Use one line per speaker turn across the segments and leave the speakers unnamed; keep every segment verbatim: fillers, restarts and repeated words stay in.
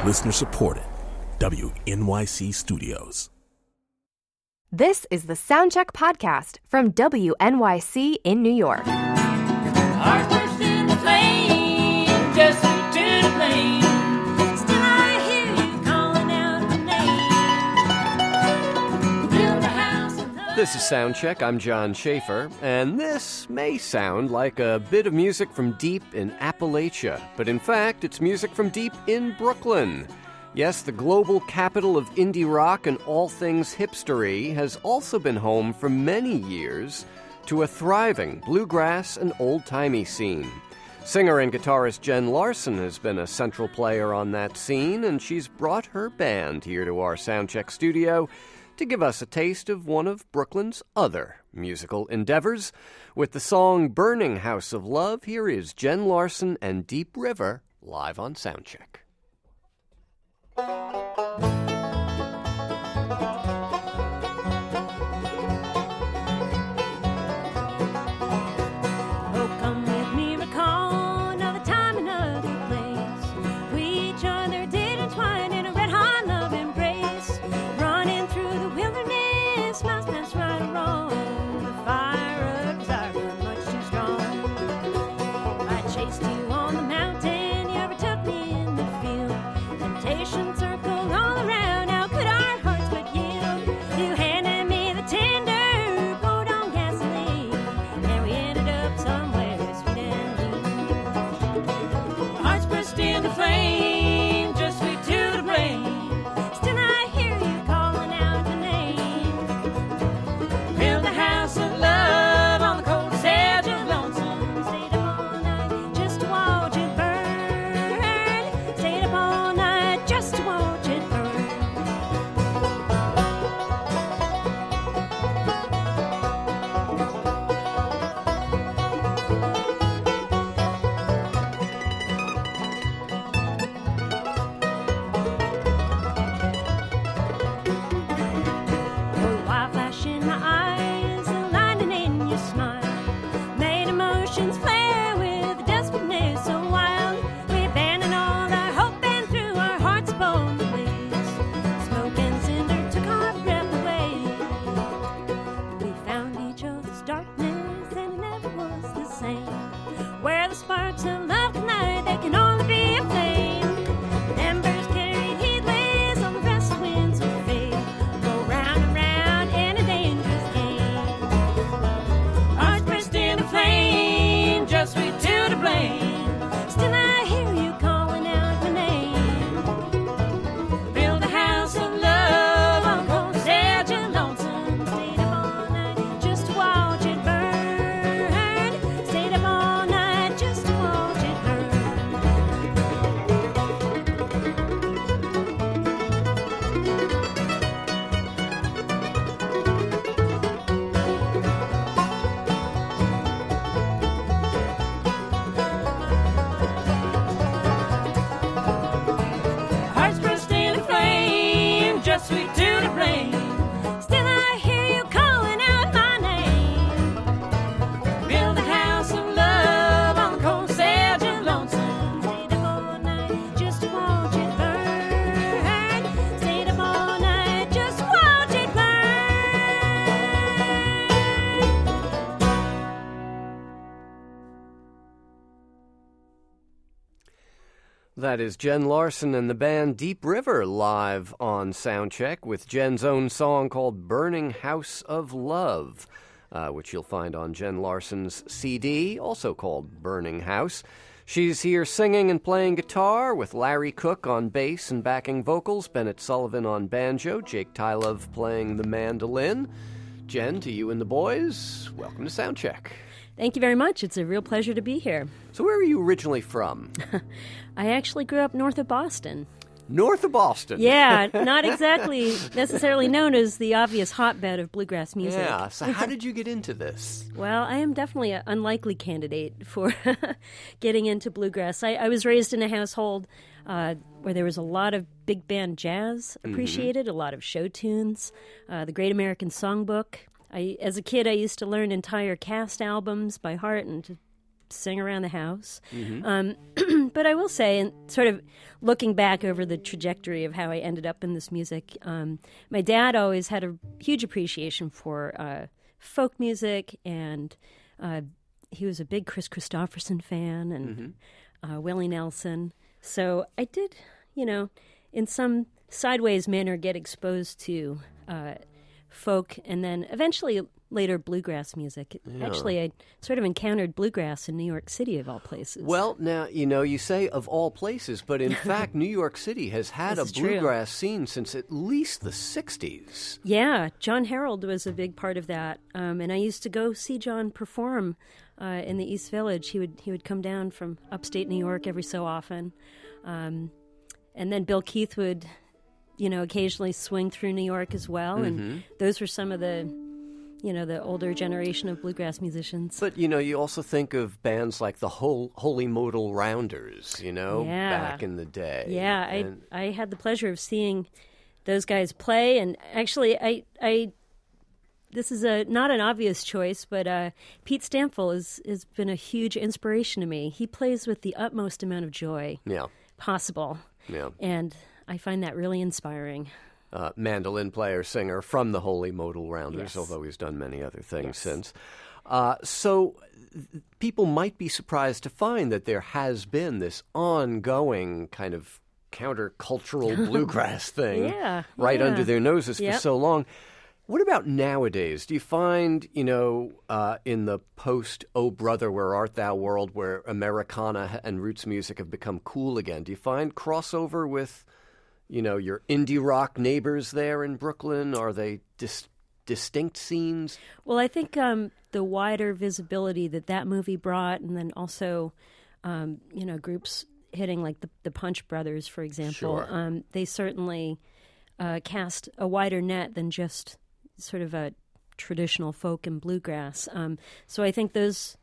Listener supported. W N Y C Studios.
This is the Soundcheck Podcast from W N Y C in New York.
Heart burst in the flame, just to the flame. Still I hear you calling out the name. Build a house of love.
This is Soundcheck. I'm John Schaefer, and this may sound like a bit of music from deep in Appalachia, but in fact, it's music from deep in Brooklyn. Yes, the global capital of indie rock and all things hipstery has also been home for many years to a thriving bluegrass and old-timey scene. Singer and guitarist Jen Larson has been a central player on that scene, and she's brought her band here to our Soundcheck studio to give us a taste of one of Brooklyn's other musical endeavors. With the song Burning House of Love, here is Jen Larson and Deep River live on Soundcheck.
Oh, come with me, recall another time, another place. We each other did entwine in a red-hot love embrace. Running through the wilderness, miles past right or wrong. The fire of desire burned much too strong. I chased you on the mountain, you overtook me in the field. Temptation circled all around, how could our hearts but yield? You handed me the tender, poured on gasoline, and we ended up somewhere sweet and lean. Our hearts burst into flame, just sweet to the brain. Still I hear you calling out the name. Build a house of love on the coldest edge of lonesome. Stayed up all night just to watch it burn. Stayed up all night just to watch it burn. A wild flash in my eyes, a lightning in your smile, made emotions flare with a desperateness so wild. We abandoned all our hope and threw our hearts upon the blaze. Smoke and cinder took our breath away. We found each other's darkness and it never was the same. Where the sparks of love collide, there can only be a flame. Embers carried heedless on the restless winds of fate. Go round and round in a dangerous game. Hearts burst into flame, just sweet to the blame. Still I hear you calling out my name. Build a house of love on the coldest edge of lonesome. Stayed up all night just to watch it burn. Stayed up all night just to watch it burn. Hearts burst into flame, just sweet to the flame. Still I hear you calling out my name. Build a house of love on the coldest edge of lonesome. Stayed up all night just to watch it burn. Stayed up all night just to watch it burn.
That is Jen Larson and the band Deep River live on Soundcheck with Jen's own song called Burning House of Love, uh, which you'll find on Jen Larson's C D, also called Burning House. She's here singing and playing guitar with Larry Cook on bass and backing vocals, Bennett Sullivan on banjo, Jake Tylove playing the mandolin. Jen, to you and the boys, welcome to Soundcheck.
Thank you very much. It's a real pleasure to be here.
So where are you originally from?
I actually grew up north of Boston.
North of Boston?
Yeah, not exactly necessarily known as the obvious hotbed of bluegrass music.
Yeah, so how did you get into this?
Well, I am definitely an unlikely candidate for getting into bluegrass. I, I was raised in a household uh, where there was a lot of big band jazz appreciated, mm-hmm. a lot of show tunes, uh, the Great American Songbook. I, as a kid, I used to learn entire cast albums by heart and to sing around the house.
Mm-hmm.
Um, but I will say, and sort of looking back over the trajectory of how I ended up in this music, um, my dad always had a huge appreciation for uh, folk music, and uh, he was a big Chris Christopherson fan, and
Mm-hmm.
uh, Willie Nelson. So I did, you know, in some sideways manner get exposed to uh, folk, and then eventually later bluegrass music.
Yeah.
Actually, I sort of encountered bluegrass in New York City, of all places.
Well, now, you know, you say of all places, but in fact, New York City has had
This
a
is true.
bluegrass scene since at least the sixties.
Yeah, John Harold was a big part of that, um, and I used to go see John perform uh, in the East Village. He would he would come down from upstate New York every so often, um, and then Bill Keith would, you know, occasionally swing through New York as well,
Mm-hmm.
and those were some of the, you know, the older generation of bluegrass musicians.
But, you know, you also think of bands like the Hol- Holy Modal Rounders, you know,
Yeah.
back in the day.
Yeah, I
And-
I had the pleasure of seeing those guys play, and actually, I I this is a not an obvious choice, but uh, Pete Stampfel has has been a huge inspiration to me. He plays with the utmost amount of joy
yeah,
possible,
yeah.
and I find that really inspiring.
Uh, mandolin player, singer from the Holy Modal Rounders,
Yes.
although he's done many other things
Yes.
since. Uh, so th- people might be surprised to find that there has been this ongoing kind of countercultural bluegrass thing
Yeah,
right
yeah.
under their noses for
Yep.
so long. What about nowadays? Do you find, you know, uh, in the post "Oh Brother, Where Art Thou" world where Americana and roots music have become cool again, do you find crossover with, you know, your indie rock neighbors there in Brooklyn? Are they dis- distinct scenes?
Well, I think um, the wider visibility that that movie brought, and then also, um, you know, groups hitting like the, the Punch Brothers, for example,
Sure.
um, they certainly uh, cast a wider net than just sort of a traditional folk and bluegrass. Um, so I think those,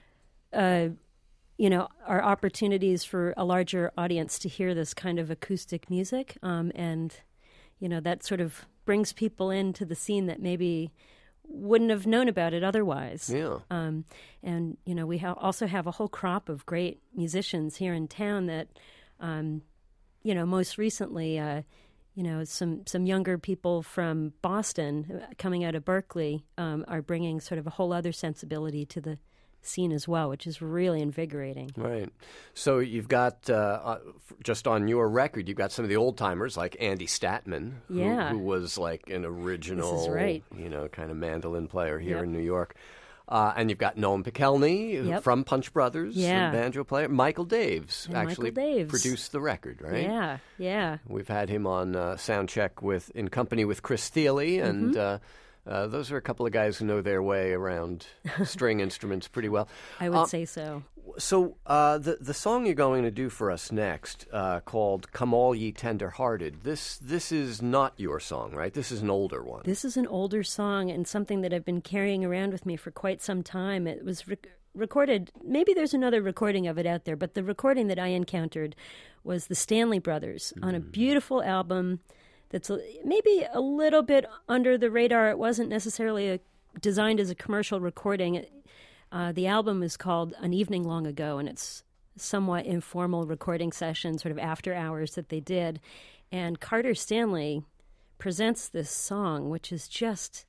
uh, you know, are opportunities for a larger audience to hear this kind of acoustic music, um, and you know, that sort of brings people into the scene that maybe wouldn't have known about it otherwise.
Yeah.
Um, and, you know, we ha- also have a whole crop of great musicians here in town that, um, you know, most recently, uh, you know, some, some younger people from Boston uh, coming out of Berkeley um, are bringing sort of a whole other sensibility to the scene as well, which is really invigorating.
Right. So you've got, uh, uh, f- just on your record, you've got some of the old timers like Andy Statman, who,
Yeah.
who was like an original,
This is right.
you know, kind of mandolin player here
Yep.
in New York. Uh, and you've got Noam Pikelny who-
Yep.
from Punch Brothers,
Yeah.
a banjo player. Michael Daves
And
actually
Michael Daves.
produced the record, right?
Yeah, yeah.
We've had him on uh, Soundcheck with in company with Chris Thiele, and
Mm-hmm.
uh, uh, those are a couple of guys who know their way around string instruments pretty well.
I would
Uh,
say so.
So uh, the the song you're going to do for us next, uh, called "Come All Ye Tender-Hearted," this this is not your song, right? This is an older one.
This is an older song and something that I've been carrying around with me for quite some time. It was rec- recorded, maybe there's another recording of it out there, but the recording that I encountered was the Stanley Brothers on a beautiful album that's a, maybe a little bit under the radar. It wasn't necessarily a, designed as a commercial recording. It, uh, the album is called An Evening Long Ago, and it's somewhat informal recording session, sort of after hours that they did. And Carter Stanley presents this song, which is just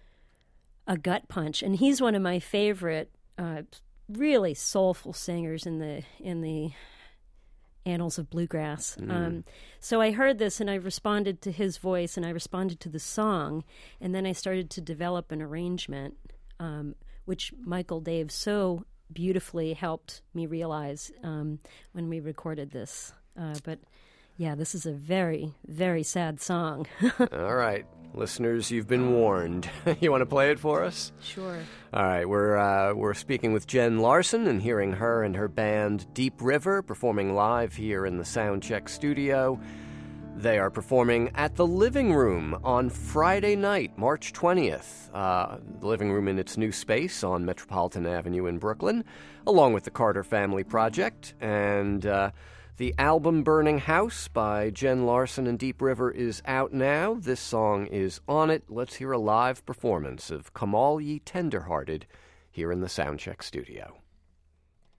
a gut punch. And he's one of my favorite, uh, really soulful singers in the in the annals of bluegrass. Um, so I heard this, and I responded to his voice, and I responded to the song, and then I started to develop an arrangement, um, which Michael Dave so beautifully helped me realize um, when we recorded this. Uh, but yeah, this is a very, very sad song.
All right, listeners, you've been warned. You want to play it for us?
Sure.
All right, we're uh, we're speaking with Jen Larson and hearing her and her band Deep River performing live here in the Soundcheck studio. They are performing at the Living Room on Friday night, March twentieth. Uh, the Living Room in its new space on Metropolitan Avenue in Brooklyn, along with the Carter Family Project. And uh, the album Burning House by Jen Larson and Deep River is out now. This song is on it. Let's hear a live performance of Come All Ye Tender-Hearted here in the Soundcheck studio.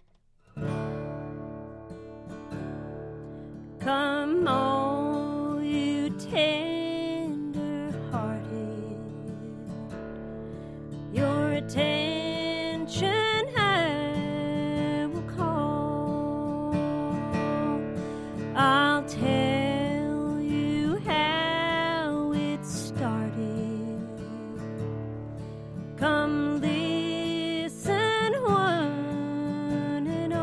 Come all you tender-hearted, your attention I will call. I'll tell you how it started. Come listen, one and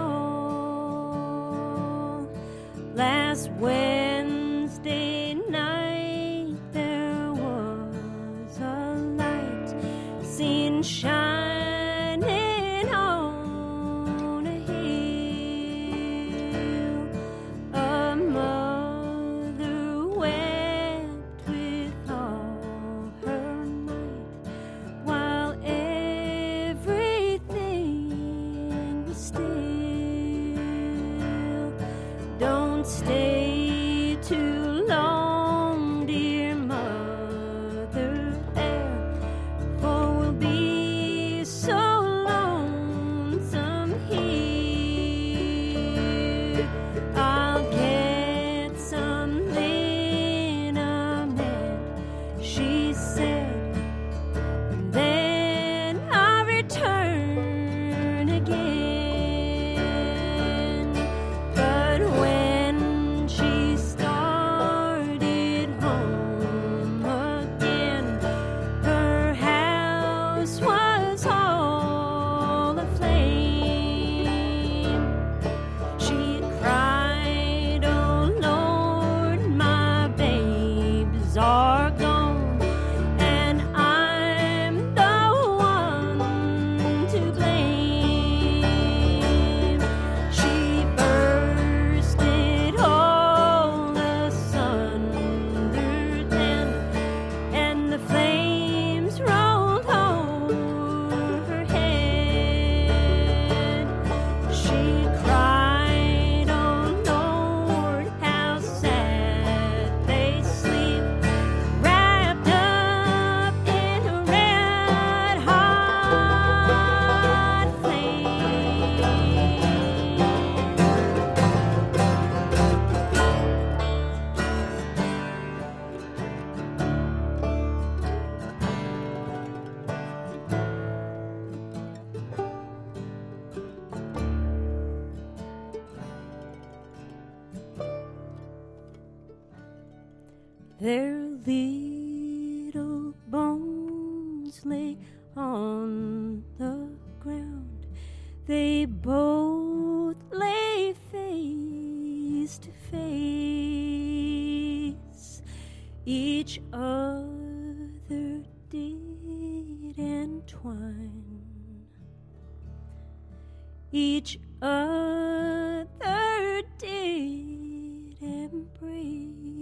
all. Last Wednesday night there was a light seen shining on a hill. A mother wept with all her might while everything was still. Don't stay too long, dear mother there, for we'll be so lonesome here. I'll get some liniment, she said, and then I'll return again. But when she started home again, her house was all aflame. She cried, "Oh Lord, my babes are gone, and I'm the one to blame." She bursted all asunder then, and the flames rolled over her head. She cried, "Oh Lord, how sad they sleep, wrapped up in a red hot flame." Their little bones lay on the ground. They both lay face to face. Each other did entwine. Each other did embrace.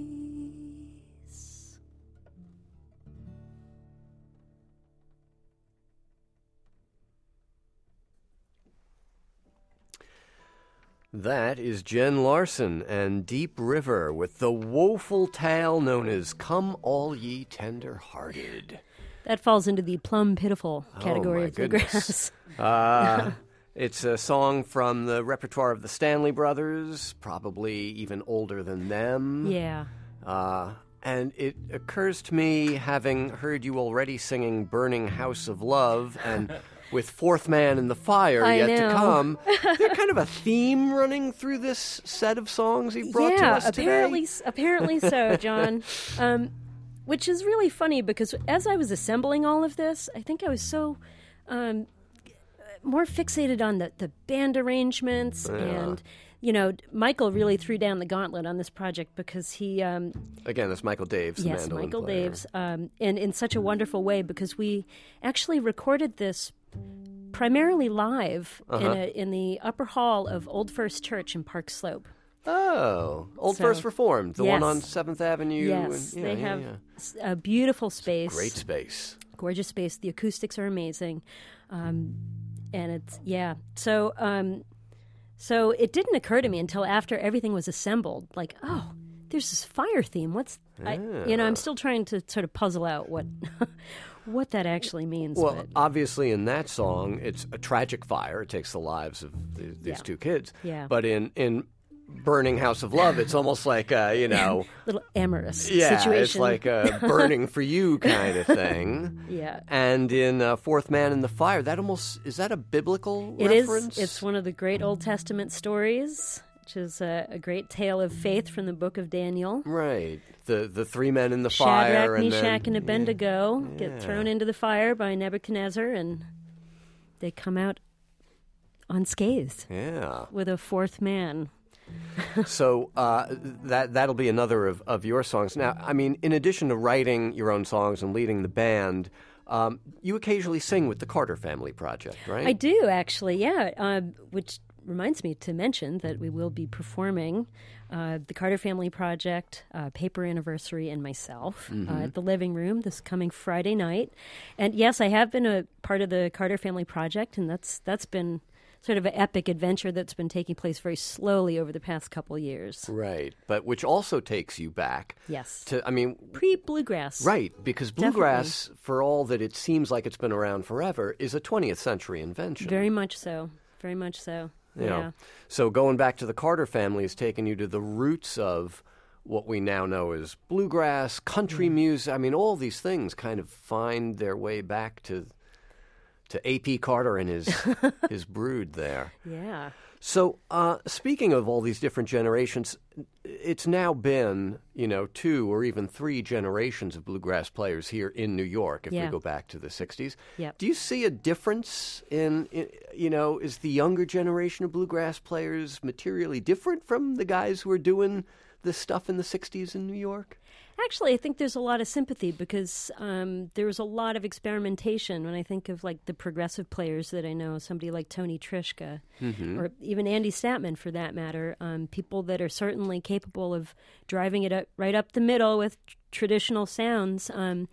That is Jen Larson and Deep River with the woeful tale known as Come All Ye Tender-Hearted.
That falls into the plum pitiful category
oh my
of bluegrass.
Uh, it's a song from the repertoire of the Stanley Brothers, probably even older than them.
Yeah.
Uh, and it occurs to me, having heard you already singing Burning House of Love and with Fourth Man in the Fire
I
yet
know.
to come, there's kind of a theme running through this set of songs you brought
yeah,
to us today.
apparently, apparently so, John. Um, which is really funny because as I was assembling all of this, I think I was so um, more fixated on the, the band arrangements
Yeah.
and, you know, Michael really threw down the gauntlet on this project because he... Um,
Again, that's Michael Daves, the
yes,
mandolin
Michael
player.
Daves, um, and in such a wonderful way because we actually recorded this primarily live in,
Uh-huh.
a, in the upper hall of Old First Church in Park Slope.
Oh, Old
So-
First Reformed, the one
Yes.
on seventh Avenue.
Yes,
and, yeah,
they
yeah,
have
yeah.
s- a beautiful space.
Great space.
Gorgeous space. The acoustics are amazing. Um, and it's, yeah. So, um, so it didn't occur to me until after everything was assembled, like, oh, there's this fire theme. What's, I, you know, I'm still trying to sort of puzzle out what, what that actually means.
Well,
but,
obviously in that song, it's a tragic fire. It takes the lives of th- these
Yeah.
two kids.
Yeah.
But in, in Burning House of Love, it's almost like, uh, you know...
little amorous
yeah,
situation.
it's like a burning for you kind of thing.
Yeah.
And in uh, Fourth Man in the Fire, that almost... Is that a biblical
It is.
reference?
It's one of the great Old Testament stories, which is a, a great tale of faith from the book of Daniel.
Right. The the three men in the fire.
Shadrach,
and
Meshach,
then,
and Abednego
yeah.
get thrown into the fire by Nebuchadnezzar, and they come out unscathed
Yeah.
with a fourth man.
So uh, that that'll be another of, of your songs. Now, I mean, in addition to writing your own songs and leading the band, um, you occasionally sing with the Carter Family Project, right?
I do, actually, yeah, uh, which reminds me to mention that we will be performing uh, the Carter Family Project, uh, Paper Anniversary, and myself uh, at the Living Room this coming Friday night. And yes, I have been a part of the Carter Family Project, and that's that's been sort of an epic adventure that's been taking place very slowly over the past couple years.
Right, but which also takes you back
Yes.
to, I mean,
Pre-bluegrass.
right, because bluegrass, for all that it seems like it's been around forever, is a twentieth century invention.
Very much so. Very much so.
You know,
Yeah.
so going back to the Carter family has taken you to the roots of what we now know as bluegrass, country music. I mean, all these things kind of find their way back to to A P Carter and his his brood there.
Yeah.
So, uh, speaking of all these different generations, it's now been, you know, two or even three generations of bluegrass players here in New York, if we
Yeah.
go back to the sixties.
Yep.
Do you see a difference in, in, you know, is the younger generation of bluegrass players materially different from the guys who were doing this stuff in the sixties in New York?
Actually, I think there's a lot of sympathy because um, there was a lot of experimentation when I think of like the progressive players that I know, somebody like Tony Trischka, or even Andy Statman for that matter, um, people that are certainly capable of driving it up, right up the middle with tr- traditional sounds. Um,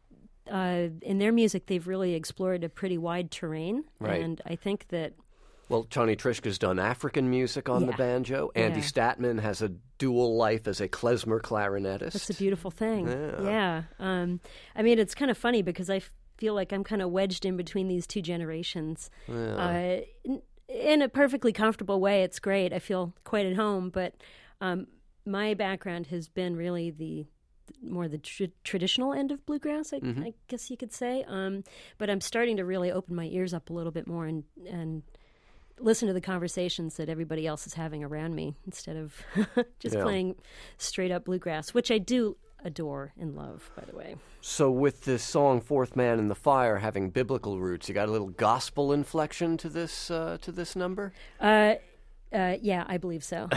uh, in their music, they've really explored a pretty wide terrain,
Right.
and I think that
Well, Tony Trischka's done African music on the
Yeah.
banjo. Andy
Yeah.
Statman has a dual life as a klezmer clarinetist.
that's a beautiful thing.
Yeah.
Yeah. Um, I mean, it's kind of funny because I feel like I'm kind of wedged in between these two generations. Uh, in, in a perfectly comfortable way, it's great. I feel quite at home. But um, my background has been really the more the tr- traditional end of bluegrass, I, I guess you could say. Um, but I'm starting to really open my ears up a little bit more and and listen to the conversations that everybody else is having around me instead of just
Yeah.
playing straight up bluegrass, which I do adore and love, by the way.
So with this song "Fourth Man in the Fire" having biblical roots, you got a little gospel inflection to this uh, to this number.
Uh, uh, yeah, I believe so.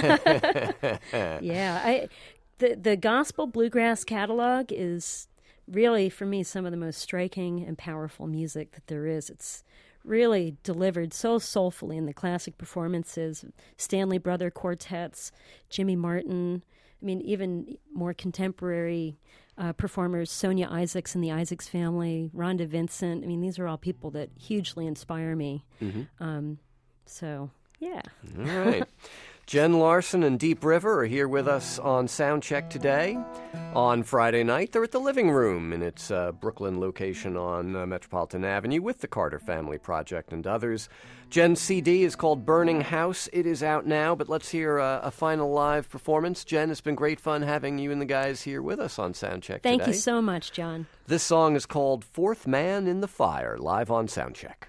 yeah, I the the gospel bluegrass catalog is really, for me, some of the most striking and powerful music that there is. It's really delivered so soulfully in the classic performances, Stanley Brother quartets, Jimmy Martin. I mean, even more contemporary uh, performers, Sonia Isaacs and the Isaacs Family, Rhonda Vincent. I mean, these are all people that hugely inspire me. Um, so, yeah.
All right. Jen Larson and Deep River are here with us on Soundcheck today. On Friday night, they're at the Living Room in its uh, Brooklyn location on uh, Metropolitan Avenue with the Carter Family Project and others. Jen's C D is called Burning House. It is out now, but let's hear uh, a final live performance. Jen, it's been great fun having you and the guys here with us on Soundcheck
Thank
today.
you so much, John.
This song is called Fourth Man in the Fire, live on Soundcheck.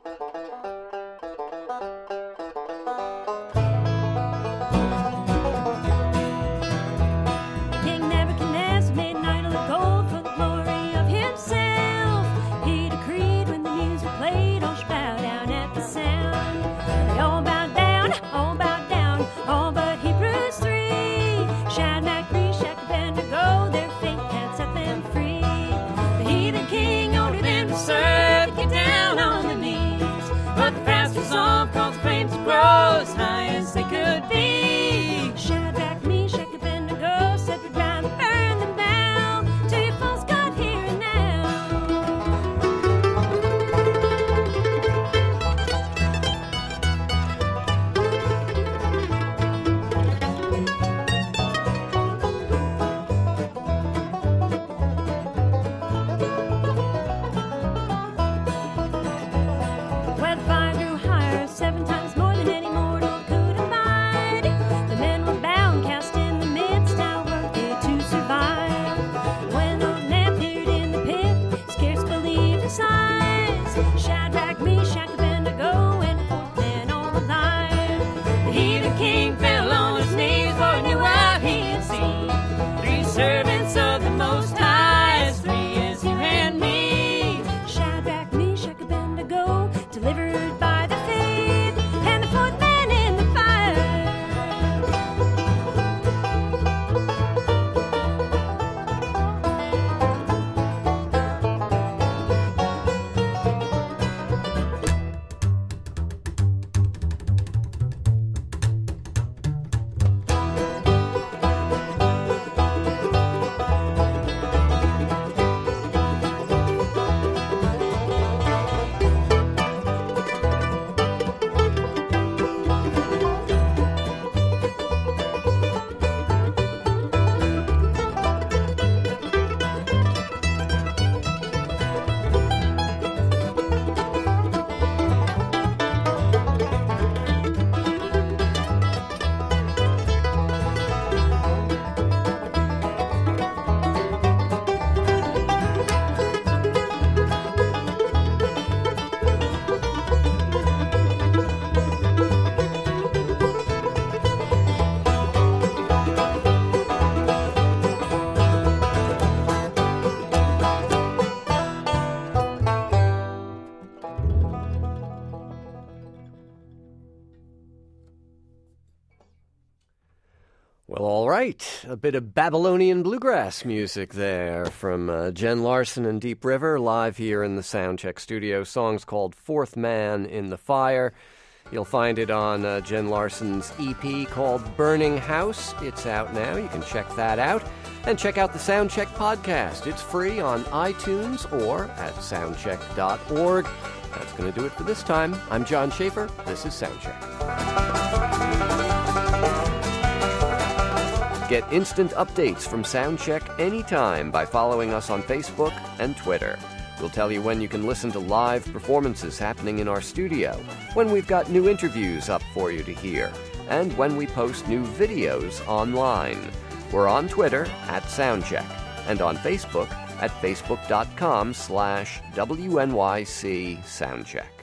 King Nebuchadnezzar made an idol of gold for the glory of himself. He decreed when the music played, all should bow down at the sound. They all bowed down, all bowed down, all but Hebrews three. Shadrach, Meshach, Abednego, their fate had set them free. The heathen king ordered them to serve, get down on the
Well, all right. A bit of Babylonian bluegrass music there from uh, Jen Larson and Deep River, live here in the Soundcheck studio. Song's called Fourth Man in the Fire. You'll find it on uh, Jen Larson's E P called Burning House. It's out now. You can check that out. And check out the Soundcheck podcast. It's free on iTunes or at soundcheck dot org. That's going to do it for this time. I'm John Schaefer. This is Soundcheck. Get instant updates from Soundcheck anytime by following us on Facebook and Twitter. We'll tell you when you can listen to live performances happening in our studio, when we've got new interviews up for you to hear, and when we post new videos online. We're on Twitter at Soundcheck and on Facebook at facebook dot com slash W N Y C Soundcheck.